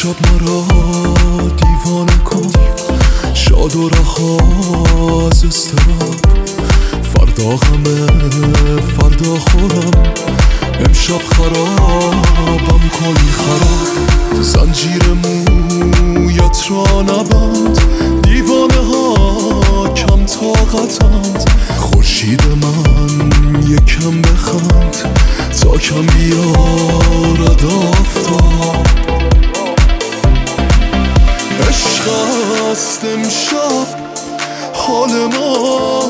امشب مرا دیوانه کن، شاد و رها از اضطراب. فردا غمه فردا خورم، امشب خرابم کن خراب. زنجیر مویت را نبند، دیوانه ها کم طاقتند. خورشید من یکم بخند تا کم بیارد آفتاب. عشق است امشب حال ما،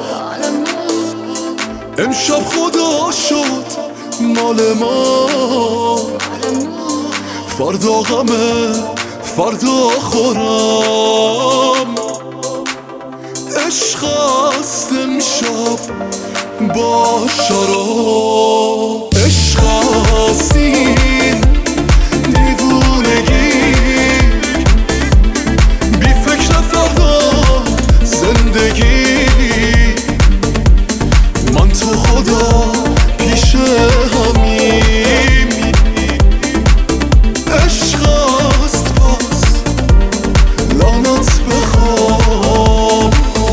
امشب خدا شد مال ما. فردا غمه فردا خورم، عشق است امشب با شراب. عشق است این دیوونگی، بی فکر فردا زندگی. من تو خدا پیش همیم، عشق است پس لعنت بخواب.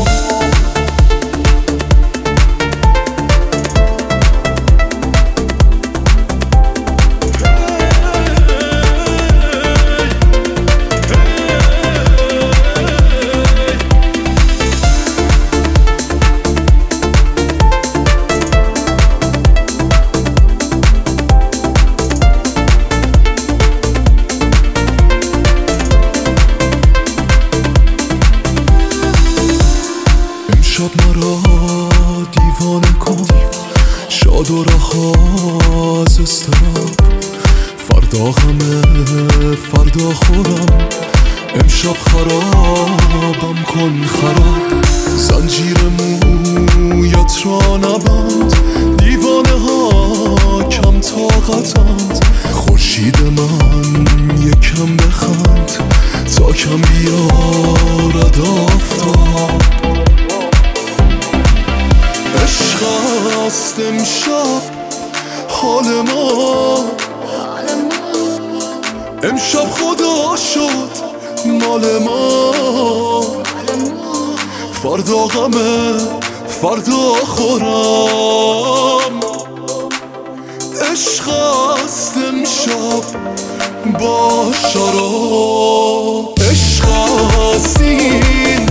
امشب مرا دیوانه کن، شاد و رها از اضطراب. فردا غمه فردا خورم، امشب خرابم کن خراب. زنجیر مویت را نبند، دیوانه ها کم طاقتند. خورشید من یکم بخند تا کم بیارد آفتاب. عشق است امشب حال ما، امشب خدا شد مال ما. فردا غمه فردا خورم، عشق است امشب با شراب. عشق است این